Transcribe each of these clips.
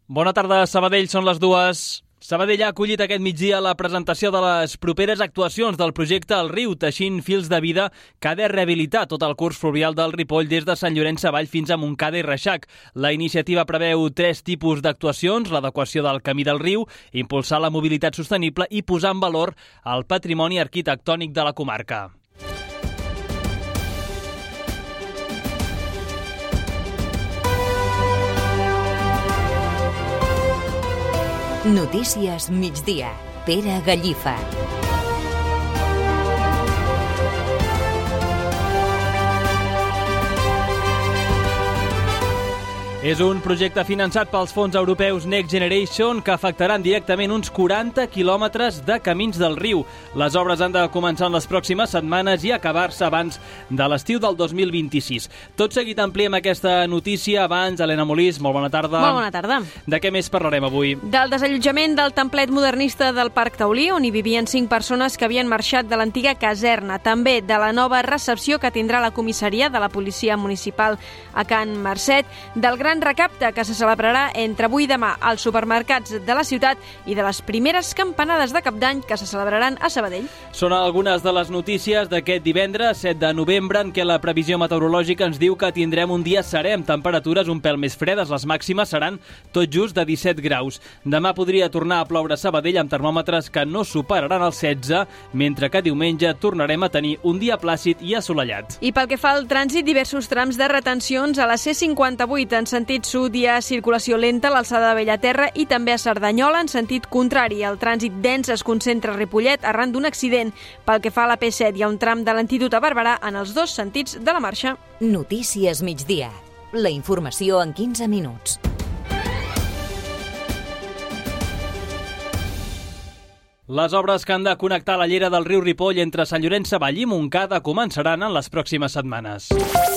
Bona tarda, Sabadell, són les 2. Sabadell ha acollit aquest migdia la presentació de les properes actuacions del projecte El Riu, teixint fils de vida, que ha de rehabilitar tot el curs fluvial del Ripoll des de Sant Llorenç Savall fins a Montcada i Reixac. La iniciativa preveu 3 tipus d'actuacions: l'adequació del camí del riu, impulsar la mobilitat sostenible i posar en valor el patrimoni arquitectònic de la comarca. Notícies migdia. Pere Gallifa. És un projecte finançat pels fons europeus Next Generation que afectaran directament uns 40 quilòmetres de camins del riu. Les obres han de començar en les pròximes setmanes i acabar-se abans de l'estiu del 2026. Tot seguit ampliem aquesta notícia. Abans, Helena Molís, molt bona tarda. Molt bona tarda. De què més parlarem avui? Del desallotjament del templet modernista del Parc Taulí, on hi vivien 5 persones que havien marxat de l'antiga caserna. També de la nova recepció que tindrà la comissaria de la policia municipal a Can Marcet, del gran recapte que se celebrarà entre avui i demà als supermercats de la ciutat i de les primeres campanades de Cap d'Any que se celebraran a Sabadell. Són algunes de les notícies d'aquest divendres 7 de novembre, en què la previsió meteorològica ens diu que tindrem un dia serè amb temperatures un pèl més fredes. Les màximes seran tot just de 17 graus. Demà podria tornar a ploure a Sabadell amb termòmetres que no superaran els 16, mentre que diumenge tornarem a tenir un dia plàcid i assolellat. I pel que fa al trànsit, diversos trams de retencions a la C58 en sentit sud hi ha circulació lenta a l'alçada de Bellaterra i també a Cerdanyola en sentit contrari. El trànsit dens es concentra a Ripollet arran d'un accident. Pel que fa a la P7 hi ha un tram de lentitud a Barberà en els 2 sentits de la marxa. Notícies migdia. La informació en 15 minuts. Les obres que han de connectar la llera del riu Ripoll entre Sant Llorenç Savall i Montcada començaran en les pròximes setmanes.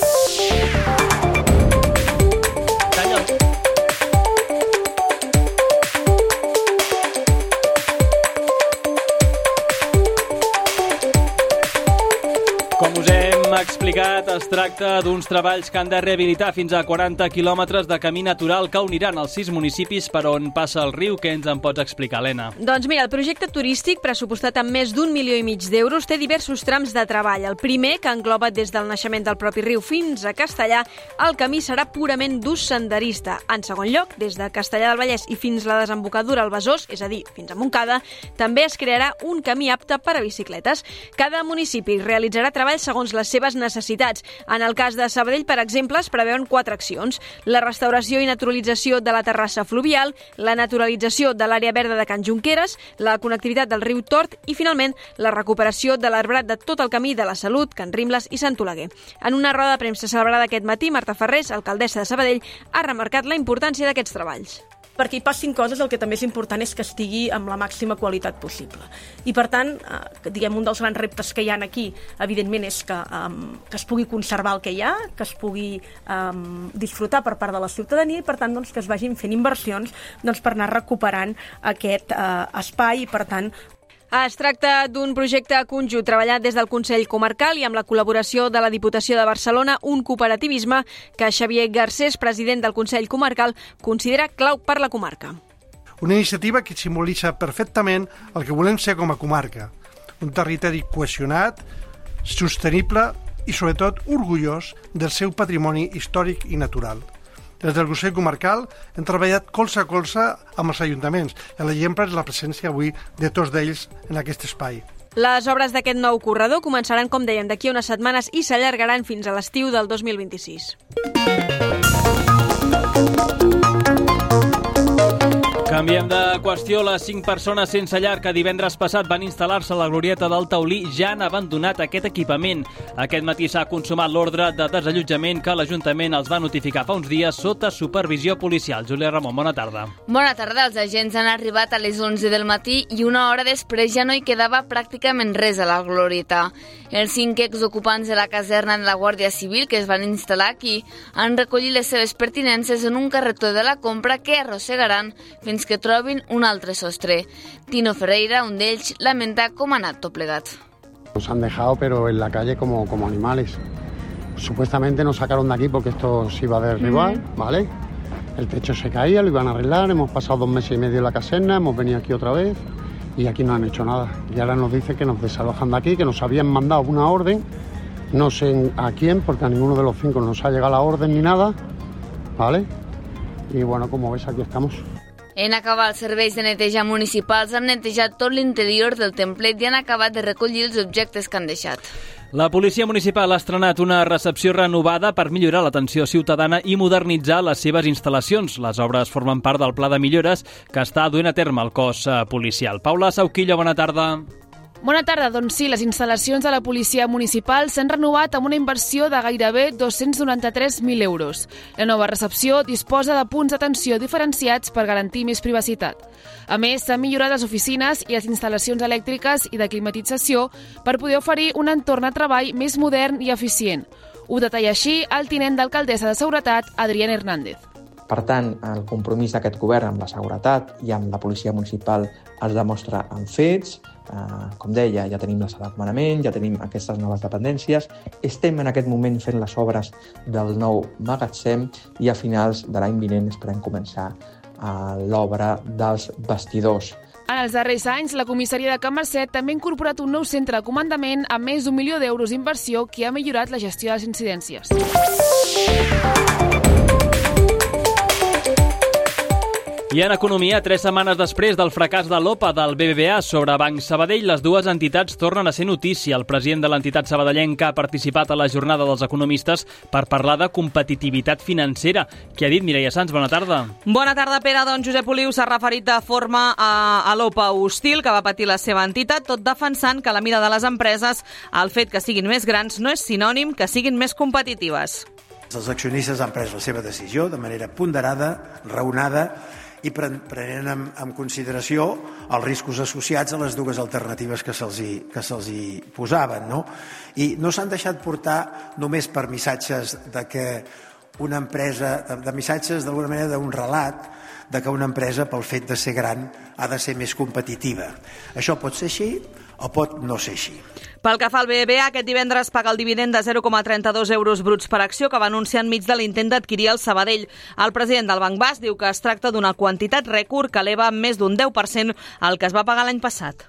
Com us hem explicat, es tracta d'uns treballs que han de rehabilitar fins a 40 quilòmetres de camí natural que uniran els 6 municipis per on passa el riu. Què ens en pots explicar, Helena? Doncs mira, el projecte turístic, pressupostat amb més d'1,5 milions d'euros, té diversos trams de treball. El primer, que engloba des del naixement del propi riu fins a Castellar, el camí serà purament d'ús senderista. En segon lloc, des de Castellar del Vallès i fins la desembocadura al Besòs, és a dir, fins a Montcada, també es crearà un camí apte per a bicicletes. Cada municipi realitzarà treballs segons les seves necessitats. En el cas de Sabadell, per exemple, es preveuen 4 accions: la restauració i naturalització de la terrassa fluvial, la naturalització de l'àrea verda de Can Junqueres, la connectivitat del riu Tort i, finalment, la recuperació de l'arbrat de tot el camí de la Salut, Can Rimbles i Sant Oleguer. En una roda de premsa celebrada aquest matí, Marta Ferrés, alcaldessa de Sabadell, ha remarcat la importància d'aquests treballs. Perquè hi passin coses, el que també és important és que estigui amb la màxima qualitat possible. I, per tant, diguem, un dels grans reptes que hi ha aquí, evidentment, és que es pugui conservar el que hi ha, que es pugui disfrutar per part de la ciutadania i, per tant, doncs, que es vagin fent inversions per anar recuperant aquest espai i, per tant, es tracta d'un projecte conjunt treballat des del Consell Comarcal i amb la col·laboració de la Diputació de Barcelona, un cooperativisme que Xavier Garcés, president del Consell Comarcal, considera clau per la comarca. Una iniciativa que simbolitza perfectament el que volem ser com a comarca. Un territori cohesionat, sostenible i, sobretot, orgullós del seu patrimoni històric i natural. Des del Consell Comarcal hem treballat colze a colze amb els ajuntaments. L'exemple és la presència avui de tots d'ells en aquest espai. Les obres d'aquest nou corredor començaran, com dèiem, d'aquí a unes setmanes i s'allargaran fins a l'estiu del 2026. Canviem de qüestió. Les 5 persones sense llar que divendres passat van instal·lar-se a la glorieta del Taulí ja han abandonat aquest equipament. Aquest matí s'ha consumat l'ordre de desallotjament que l'Ajuntament els va notificar fa uns dies sota supervisió policial. Júlia Ramon, bona tarda. Bona tarda. Els agents han arribat a les 11 del matí i una hora després ja no hi quedava pràcticament res a la glorieta. Els 5 exocupants de la caserna de la Guàrdia Civil que es van instal·lar aquí han recollit les seves pertinences en un carretó de la compra que arrossegaran fins que trobin un altre sostre. Tino Ferreira, un d'ells, lamenta com ha anat tot plegat. Nos han dejado pero en la calle como animales. Supuestamente nos sacaron de aquí porque esto se iba a derribar, ¿vale? el techo se caía, lo iban a arreglar, hemos pasado 2 meses y medio en la caserna, hemos venido aquí otra vez y aquí no han hecho nada. Y ahora nos dicen que nos desalojan de aquí, que nos habían mandado una orden, no sé a quién, porque a ninguno de los 5 nos ha llegado la orden ni nada, ¿vale? I, bueno, com ves, aquí estamos. En acabar els serveis de neteja municipals han netejat tot l'interior del templet i han acabat de recollir els objectes que han deixat. La policia municipal ha estrenat una recepció renovada per millorar l'atenció ciutadana i modernitzar les seves instal·lacions. Les obres formen part del pla de millores que està duent a terme el cos policial. Paula Sauquillo, bona tarda. Bona tarda. Doncs sí, les instal·lacions de la policia municipal s'han renovat amb una inversió de gairebé 293.000 euros. La nova recepció disposa de punts d'atenció diferenciats per garantir més privacitat. A més, s'han millorat les oficines i les instal·lacions elèctriques i de climatització per poder oferir un entorn de treball més modern i eficient. Ho detalla així el tinent d'alcaldessa de Seguretat, Adrián Hernández. Per tant, el compromís d'aquest govern amb la seguretat i amb la policia municipal es demostra en fets. Com deia, ja tenim la sala de comandament, ja tenim aquestes noves dependències. Estem en aquest moment fent les obres del nou magatzem i a finals de l'any vinent esperem començar l'obra dels vestidors. En els darrers anys, la comissaria de Can Marcet també ha incorporat un nou centre de comandament amb més d'1 milió d'euros d'inversió que ha millorat la gestió de les incidències. I en economia, 3 setmanes després del fracàs de l'OPA del BBVA sobre Banc Sabadell, les dues entitats tornen a ser notícia. El president de l'entitat sabadellenca ha participat a la jornada dels economistes per parlar de competitivitat financera. Què ha dit Mireia Sans? Bona tarda. Bona tarda, Pere. Doncs Josep Oliu s'ha referit de forma a l'OPA hostil que va patir la seva entitat, tot defensant que la mida de les empreses, el fet que siguin més grans, no és sinònim que siguin més competitives. Els accionistes han pres la seva decisió de manera ponderada, raonada, i prenent en consideració els riscos associats a les dues alternatives que se'ls hi posaven, no? I no s'han deixat portar només per missatges de que una empresa, de missatges d'alguna manera d'un relat de que una empresa pel fet de ser gran ha de ser més competitiva. Això pot ser així o pot no ser així. Pel que fa al BBVA, aquest divendres paga el dividend de 0,32 euros bruts per acció que va anunciar enmig de l'intent d'adquirir el Sabadell. El president del Banc Basc diu que es tracta d'una quantitat rècord que eleva més d'un 10% el que es va pagar l'any passat.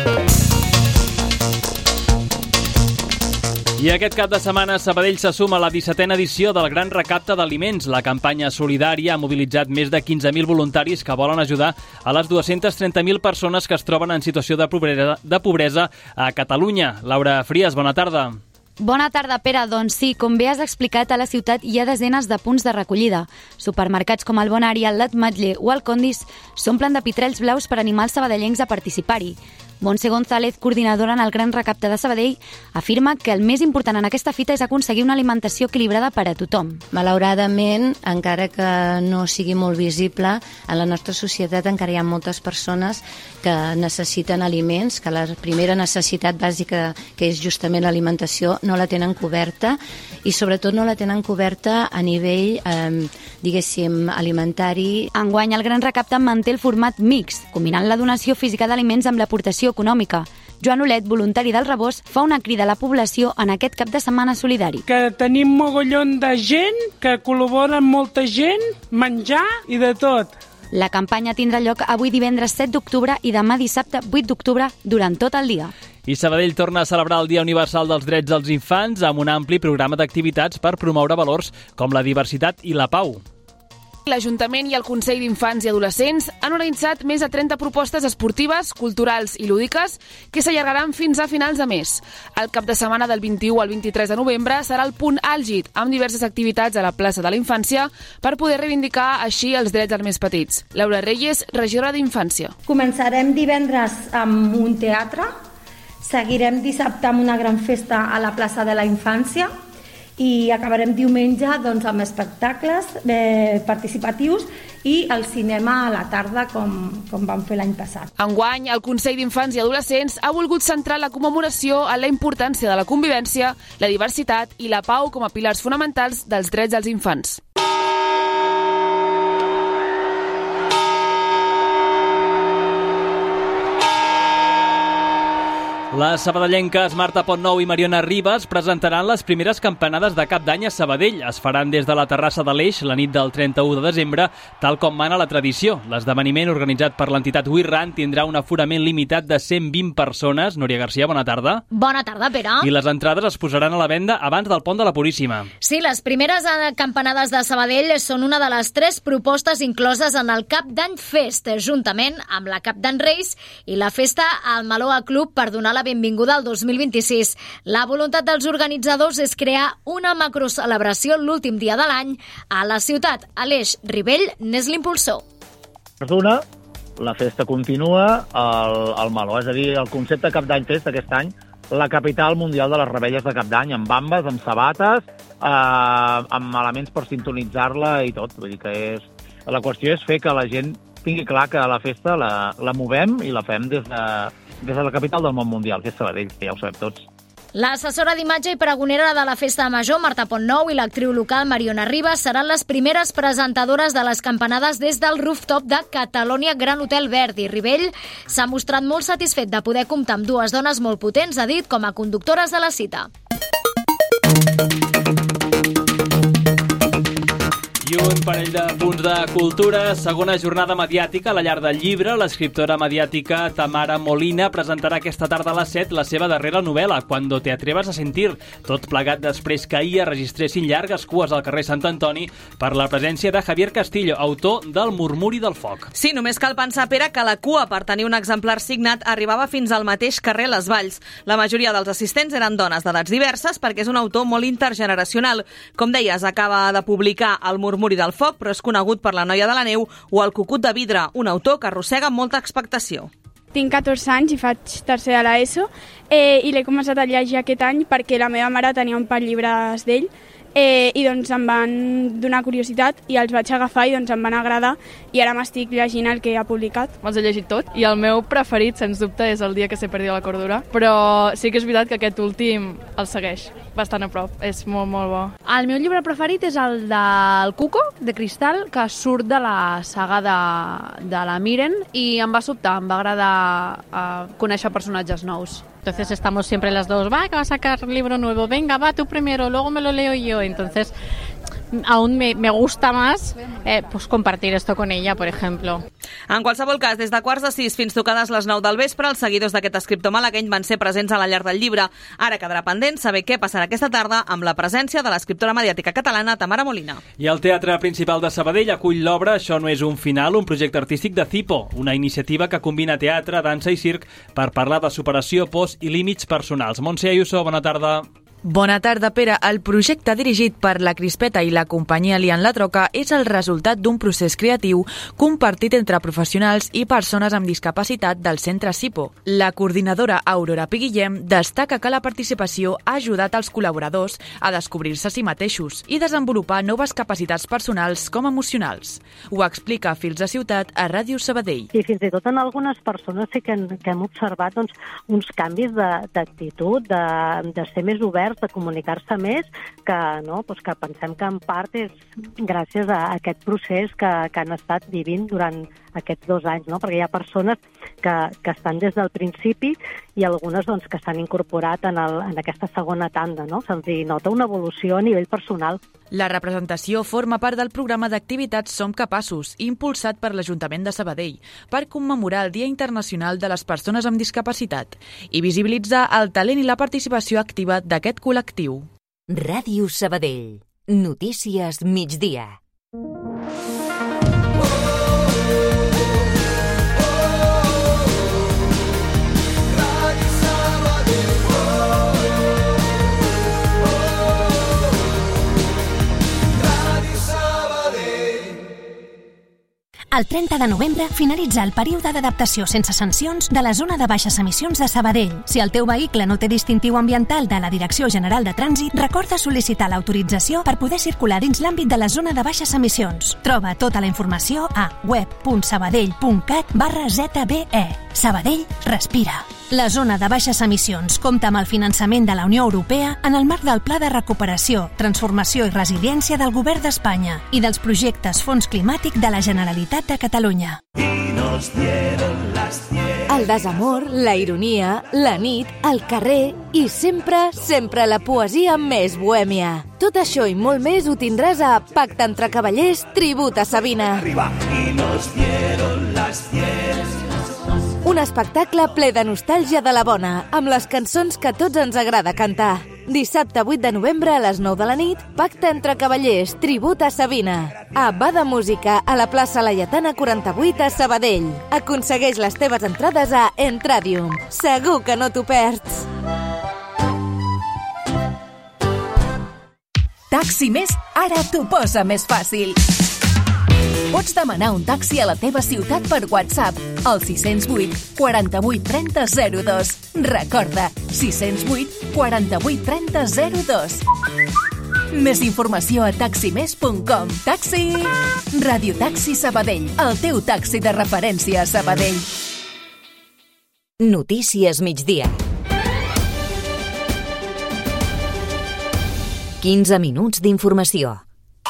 I aquest cap de setmana Sabadell se suma a la 17a edició del Gran Recapte d'Aliments. La campanya solidària ha mobilitzat més de 15.000 voluntaris que volen ajudar a les 230.000 persones que es troben en situació de pobresa a Catalunya. Laura Frias, bona tarda. Bona tarda, Pere. Doncs sí, com bé has explicat, a la ciutat hi ha desenes de punts de recollida. Supermercats com el Bonari, el Latmatlle o el Condis s'omplen de pitrells blaus per animar els sabadellencs a participar-hi. Montse González, coordinadora en el Gran Recapte de Sabadell, afirma que el més important en aquesta fita és aconseguir una alimentació equilibrada per a tothom. Malauradament, encara que no sigui molt visible, en la nostra societat encara hi ha moltes persones que necessiten aliments, que la primera necessitat bàsica, que és justament l'alimentació, no la tenen coberta i sobretot no la tenen coberta a nivell, diguéssim, alimentari. Enguany, el Gran Recapte manté el format mixt, combinant la donació física d'aliments amb l'aportació econòmica. Joan Olet, voluntari del Rebost, fa una crida a la població en aquest cap de setmana solidari. Que tenim mogollon de gent, que col·labora molta gent, menjar i de tot. La campanya tindrà lloc avui divendres 7 d'octubre i demà dissabte 8 d'octubre durant tot el dia. I Sabadell torna a celebrar el Dia Universal dels Drets dels Infants amb un ampli programa d'activitats per promoure valors com la diversitat i la pau. L'Ajuntament i el Consell d'Infants i Adolescents han organitzat més de 30 propostes esportives, culturals i lúdiques que s'allargaran fins a finals de mes. El cap de setmana del 21 al 23 de novembre serà el punt àlgid, amb diverses activitats a la plaça de la Infància per poder reivindicar així els drets dels més petits. Laura Reyes, regidora d'Infància. Començarem divendres amb un teatre, seguirem dissabte amb una gran festa a la plaça de la Infància i acabarem diumenge doncs, amb espectacles participatius i el cinema a la tarda com vam fer l'any passat. Enguany, el Consell d'Infants i Adolescents ha volgut centrar la commemoració en la importància de la convivència, la diversitat i la pau com a pilars fonamentals dels drets dels infants. Les sabadellenques Marta Pontnou i Mariona Ribas presentaran les primeres campanades de Cap d'Any a Sabadell. Es faran des de la terrassa de l'Eix la nit del 31 de desembre, tal com mana la tradició. L'esdeveniment, organitzat per l'entitat We Run, tindrà un aforament limitat de 120 persones. Núria Garcia, bona tarda. Bona tarda, Pere. I les entrades es posaran a la venda abans del Pont de la Puríssima. Sí, les primeres campanades de Sabadell són una de les 3 propostes incloses en el Cap d'Any Fest, juntament amb la Cap d'Any Reis i la festa al Maloa Club per donar la benvinguda al 2026. La voluntat dels organitzadors és crear una macrocelebració l'últim dia de l'any a la ciutat. Aleix Ribell n'és l'impulsor. Perdona, la festa continua al Maló, és a dir, el concepte Cap d'Any Fest aquest any, la capital mundial de les revetlles de Cap d'Any, amb bambes, amb sabates, amb elements per sintonitzar-la i tot. Vull dir que la qüestió és fer que la gent tingui clar que la festa la movem i la fem des de la capital del món mundial, que és Sabadell, que ja ho sabem tots. L'assessora d'imatge i pregonera de la Festa Major, Marta Pontnou, i l'actriu local Mariona Ribas seran les primeres presentadores de les campanades des del rooftop de Catalonia Gran Hotel Verdi. Ribell s'ha mostrat molt satisfet de poder comptar amb 2 dones molt potents, ha dit, com a conductores de la cita. I un parell de punts de cultura. Segona jornada mediàtica a la llar del llibre. L'escriptora mediàtica Tamara Molina presentarà aquesta tarda a les 7 la seva darrera novel·la, Cuando te atrevas a sentir. Tot plegat després que ahir es registressin llargues cues al carrer Sant Antoni per la presència de Javier Castillo, autor del Murmuri del Foc. Sí, només cal pensar, Pere, que la cua per tenir un exemplar signat arribava fins al mateix carrer Les Valls. La majoria dels assistents eren dones d'edats diverses perquè és un autor molt intergeneracional. Com deies, acaba de publicar el Murmuri del Foc, però és conegut per La noia de la neu o El cucut de vidre, un autor que arrossega molta expectació. Tinc 14 anys i faig tercer de l'ESO i l'he començat a llegir aquest any perquè la meva mare tenia un parell de llibres d'ell i doncs em van donar curiositat i els vaig agafar i doncs em van agradar i ara m'estic llegint el que ha publicat. Els he llegit tot i el meu preferit, sens dubte, és El dia que se perdió la cordura, però sí que és veritat que aquest últim el segueix bastant a prop, és molt, molt bo. El meu llibre preferit és el del Cuco, de Cristal, que surt de la saga de la Miren i em va sobtar, em va agradar conèixer personatges nous. Entonces estamos siempre las dos, va, que va a sacar libro nuevo, venga, va tú primero, luego me lo leo yo. Entonces aún me gusta más pues compartir esto con ella, por ejemplo. En qualsevol cas, des de 5:45 fins tocades les 9 del vespre, els seguidors d'aquest escriptor malagueny van ser presents a la llar del llibre. Ara quedarà pendent saber què passarà aquesta tarda amb la presència de l'escriptora mediàtica catalana Tamara Molina. I el Teatre Principal de Sabadell acull l'obra Això no és un final, un projecte artístic de Cipo, una iniciativa que combina teatre, dansa i circ per parlar de superació, pors i límits personals. Montse Ayuso, bona tarda. Bona tarda, Pere. El projecte dirigit per la Crispeta i la companyia Lian La Troca és el resultat d'un procés creatiu compartit entre professionals i persones amb discapacitat del centre Cipo. La coordinadora Aurora Piguillem destaca que la participació ha ajudat els col·laboradors a descobrir-se a si mateixos i desenvolupar noves capacitats personals com emocionals. Ho explica a Fils de Ciutat a Ràdio Sabadell. I fins i tot en algunes persones sí que hem observat uns canvis d'actitud, de ser més oberts, de comunicar-se més, que pensem que en part és gràcies a aquest procés que han estat vivint durant aquests 2 anys, perquè hi ha persones que estan des del principi i algunes que s'han incorporat en aquesta segona tanda. Se'ls nota una evolució a nivell personal. La representació forma part del programa d'activitats Som Capaços, impulsat per l'Ajuntament de Sabadell, per commemorar el Dia Internacional de les Persones amb Discapacitat i visibilitzar el talent i la participació activa d'aquest col·lectiu. Ràdio Sabadell. Notícies migdia. El 30 de novembre finalitza el període d'adaptació sense sancions de la zona de baixes emissions de Sabadell. Si el teu vehicle no té distintiu ambiental de la Direcció General de Trànsit, recorda sol·licitar l'autorització per poder circular dins l'àmbit de la zona de baixes emissions. Troba tota la informació a web.sabadell.cat/ZBE. Sabadell respira. La zona de baixes emissions compta amb el finançament de la Unió Europea en el marc del Pla de Recuperació, Transformació i Resiliència del Govern d'Espanya i dels projectes Fons Climàtic de la Generalitat de Catalunya. Y nos dieron las 10. El desamor, la ironia, la nit, el carrer i sempre, sempre la poesia més bohèmia. Tot això i molt més ho tindràs a Pacte entre Cavallers, tribut a Sabina. Un espectacle ple de nostàlgia de la bona, amb les cançons que a tots ens agrada cantar. Dissabte 8 de novembre a les 9 de la nit, Pacte entre Cavallers, tribut a Sabina. A Bada Música, a la plaça Laietana 48 a Sabadell. Aconsegueix les teves entrades a Entradium. Segur que no t'ho perds. Taxi Més ara t'ho posa més fàcil. Pots demanar un taxi a la teva ciutat per WhatsApp al 608 48 30 02. Recorda, 608 48 30 02. Més informació a taximes.com. Taxi! Radio Taxi Sabadell, el teu taxi de referència a Sabadell. Notícies migdia. 15 minuts d'informació.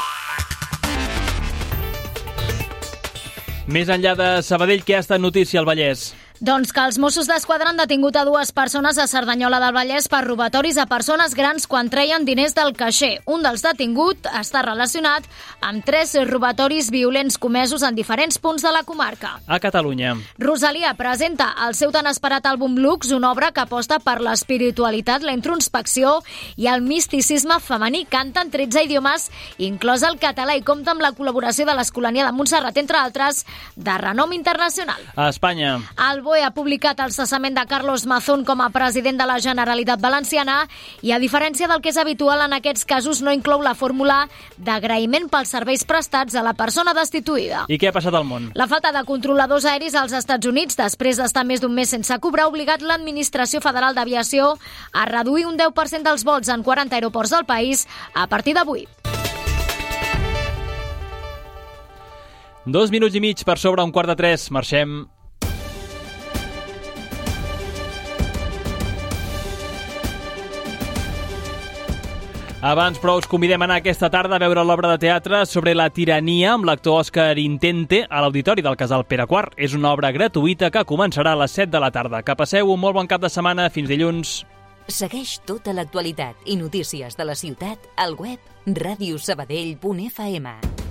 Més enllà de Sabadell, què ha estat notícia al Vallès? Doncs que els Mossos d'Esquadra han detingut a 2 persones a Cerdanyola del Vallès per robatoris a persones grans quan treien diners del caixer. Un dels detinguts està relacionat amb 3 robatoris violents comesos en diferents punts de la comarca. A Catalunya. Rosalia presenta el seu tan esperat àlbum Lux, una obra que aposta per l'espiritualitat, la introspecció i el misticisme femení. Canta en 13 idiomes, inclòs el català, i compta amb la col·laboració de l'Escolania de Montserrat, entre altres, de renom internacional. A Espanya. El BOE ha publicat el cessament de Carlos Mazón com a president de la Generalitat Valenciana i, a diferència del que és habitual en aquests casos, no inclou la fórmula d'agraïment pels serveis prestats a la persona destituïda. I què ha passat al món? La falta de controladors aeris als Estats Units, després d'estar més d'un mes sense cobrar, ha obligat l'Administració Federal d'Aviació a reduir un 10% dels vols en 40 aeroports del país a partir d'avui. 2 minuts i mig per sobre un quart de 3. Marxem. Abans, però, us convidem a anar aquesta tarda a veure l'obra de teatre sobre la tirania amb l'actor Òscar Intente a l'Auditori del Casal Pere IV. És una obra gratuïta que començarà a les 7 de la tarda. Que passeu un molt bon cap de setmana. Fins dilluns. Segueix tota l'actualitat i notícies de la ciutat al web radiosabadell.fm.